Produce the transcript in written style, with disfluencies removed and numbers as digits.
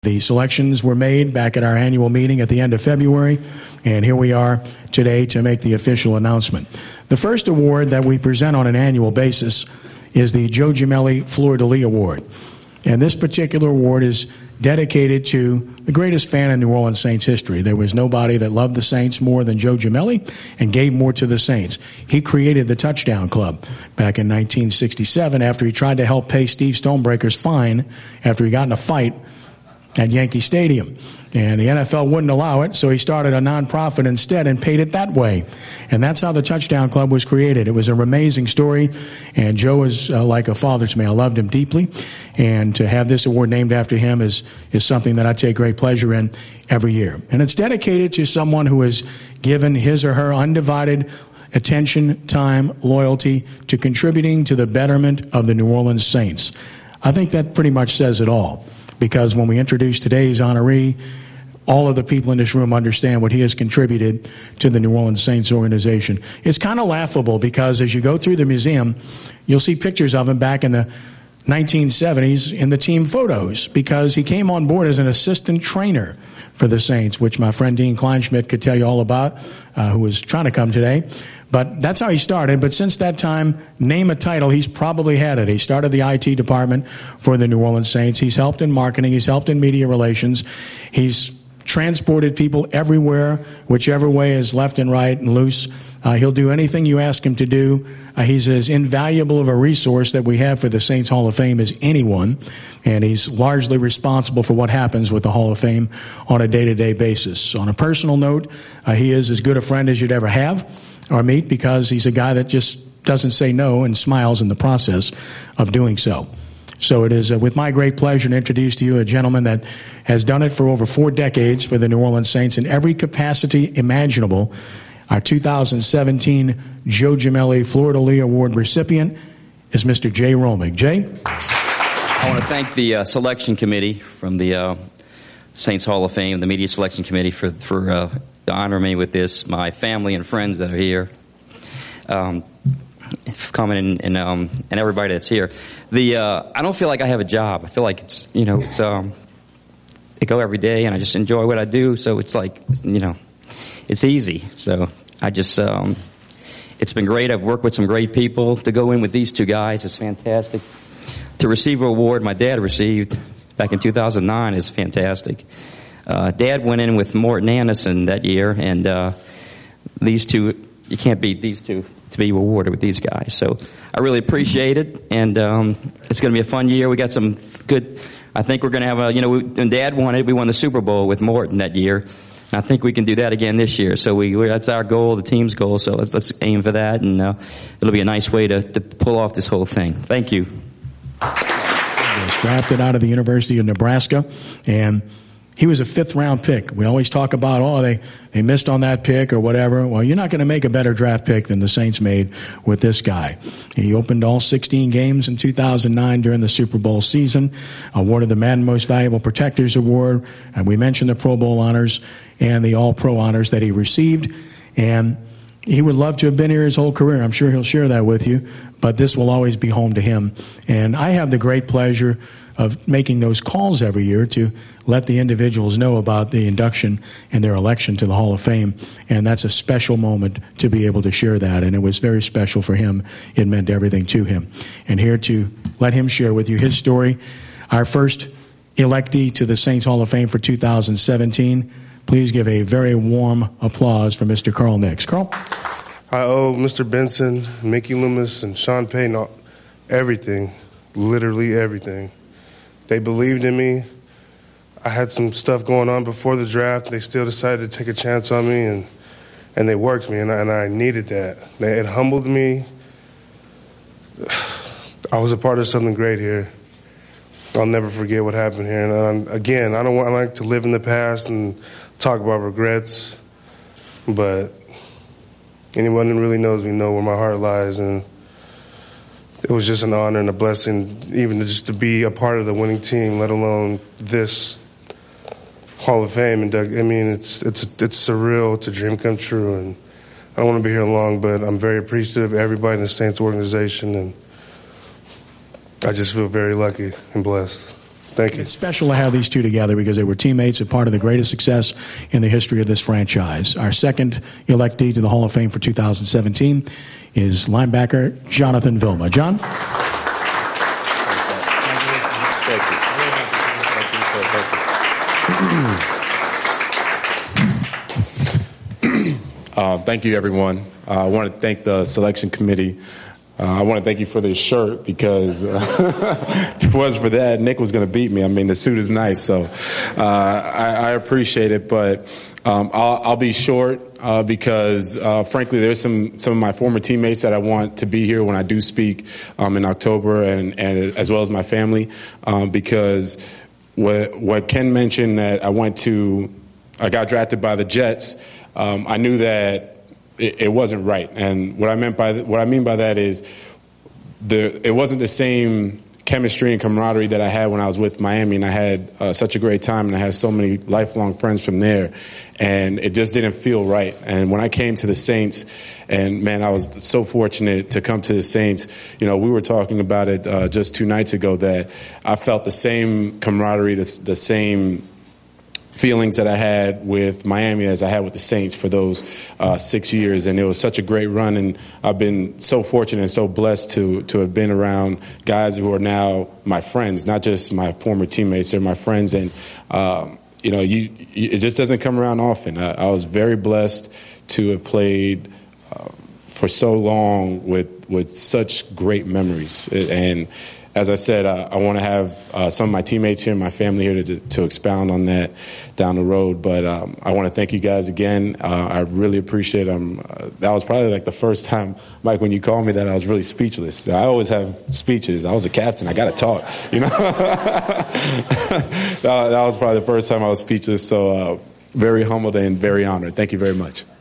The selections were made back at our annual meeting at the end of February, and here we are today to make the official announcement. The first award that we present on an annual basis is the Joe Gimelli Fleur-de-Lis Award. And this particular award is dedicated to the greatest fan in New Orleans Saints history. There was nobody that loved the Saints more than Joe Gimelli and gave more to the Saints. He created the Touchdown Club back in 1967 after he tried to help pay Steve Stonebreaker's fine after he got in a fight at Yankee Stadium. And the NFL wouldn't allow it, so he started a nonprofit instead and paid it that way. And that's how the Touchdown Club was created. It was an amazing story, and Joe is like a father to me. I loved him deeply, and to have this award named after him is something that I take great pleasure in every year. And it's dedicated to someone who has given his or her undivided attention, time, loyalty to contributing to the betterment of the New Orleans Saints. I think that pretty much says it all. Because when we introduce today's honoree, all of the people in this room understand what he has contributed to the New Orleans Saints organization. It's kind of laughable because as you go through the museum, you'll see pictures of him back in the 1970s in the team photos because he came on board as an assistant trainer for the Saints, which my friend Dean Kleinschmidt could tell you all about, who was trying to come today. But that's how he started. But since that time, name a title, he's probably had it. He started the IT department for the New Orleans Saints. He's helped in marketing. He's helped in media relations. He's transported people everywhere, whichever way is left and right and loose. He'll do anything you ask him to do. He's as invaluable of a resource that we have for the Saints Hall of Fame as anyone, and he's largely responsible for what happens with the Hall of Fame on a day-to-day basis. On a personal note, he is as good a friend as you'd ever have or meet because he's a guy that just doesn't say no and smiles in the process of doing so. So it is with my great pleasure to introduce to you a gentleman that has done it for over 4 decades for the New Orleans Saints in every capacity imaginable. Our 2017 Joe Gimelli Fleur-de-Lis Award recipient is Mr. Jay Romig. Jay? I want to thank the selection committee from the Saints Hall of Fame, the media selection committee for honoring me with this, my family and friends that are here, coming and everybody that's here. I don't feel like I have a job. I feel like it's, I go every day and I just enjoy what I do. So it's like, it's easy. So I just, it's been great. I've worked with some great people. To go in with these two guys is fantastic. To receive an award my dad received back in 2009 is fantastic. Dad went in with Morton Anderson that year, and these two, you can't beat these two to be awarded with these guys. So I really appreciate it, and it's going to be a fun year. We got some good, I think we're going to have when Dad won it, we won the Super Bowl with Morton that year. And I think we can do that again this year. So that's our goal, the team's goal. So let's aim for that, and it'll be a nice way to pull off this whole thing. Thank you. He was drafted out of the University of Nebraska, and he was a 5th-round pick. We always talk about, they missed on that pick or whatever. Well, you're not going to make a better draft pick than the Saints made with this guy. He opened all 16 games in 2009 during the Super Bowl season, awarded the Madden Most Valuable Protectors Award, and we mentioned the Pro Bowl honors and the All-Pro honors that he received. And he would love to have been here his whole career. I'm sure he'll share that with you, but this will always be home to him. And I have the great pleasure of making those calls every year to let the individuals know about the induction and their election to the Hall of Fame. And that's a special moment to be able to share that. And it was very special for him. It meant everything to him. And here to let him share with you his story, our first electee to the Saints Hall of Fame for 2017. Please give a very warm applause for Mr. Carl Nicks. Carl? I owe Mr. Benson, Mickey Loomis, and Sean Payton everything, literally everything. They believed in me. I had some stuff going on before the draft. They still decided to take a chance on me, and they worked me, and I needed that. It humbled me. I was a part of something great here. I'll never forget what happened here. And again, I like to live in the past and talk about regrets, but anyone who really knows me know where my heart lies, and it was just an honor and a blessing even to be a part of the winning team, let alone this Hall of Fame. And I mean, it's surreal. It's a dream come true, and I don't want to be here long, but I'm very appreciative of everybody in the Saints organization, and I just feel very lucky and blessed. Thank you. It's special to have these two together because they were teammates and part of the greatest success in the history of this franchise. Our second electee to the Hall of Fame for 2017 is linebacker Jonathan Vilma. John? Thank you, everyone. I want to thank the selection committee. I want to thank you for this shirt because if it wasn't for that, Nick was going to beat me. I mean, the suit is nice, so I appreciate it. But I'll be short because, frankly, there's some of my former teammates that I want to be here when I do speak in October, and as well as my family, because what Ken mentioned that I got drafted by the Jets. I knew that it wasn't right, and what I mean by that is it wasn't the same chemistry and camaraderie that I had when I was with Miami, and I had such a great time, and I had so many lifelong friends from there, and it just didn't feel right. And when I came to the Saints, and man, I was so fortunate to come to the Saints. You know, we were talking about it just 2 nights ago that I felt the same camaraderie, the same feelings that I had with Miami as I had with the Saints for those 6 years, and it was such a great run, and I've been so fortunate and so blessed to have been around guys who are now my friends, not just my former teammates, they're my friends, and it just doesn't come around often. I was very blessed to have played for so long with such great memories, and as I said, I want to have some of my teammates here and my family here to expound on that down the road. But I want to thank you guys again. I really appreciate it. That was probably like the first time, Mike, when you called me that, I was really speechless. I always have speeches. I was a captain. I got to talk, you know. That was probably the first time I was speechless. So very humbled and very honored. Thank you very much.